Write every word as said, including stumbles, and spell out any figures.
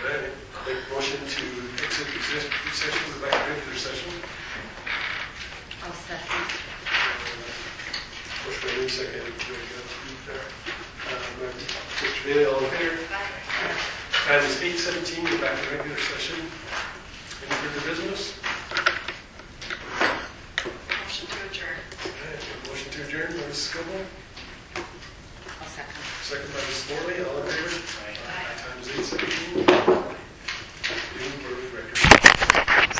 right, make a motion to exit executive session, go back to regular session. I'll second. Motion made, second. Mister Bailey, all in favor? Time is eight seventeen, we're back to regular session. Any further business? Motion to adjourn. Okay, motion to adjourn by Missus Scobell, I'll second. second by Missus Morley, all in favor? Aye. Time is eight seventeen.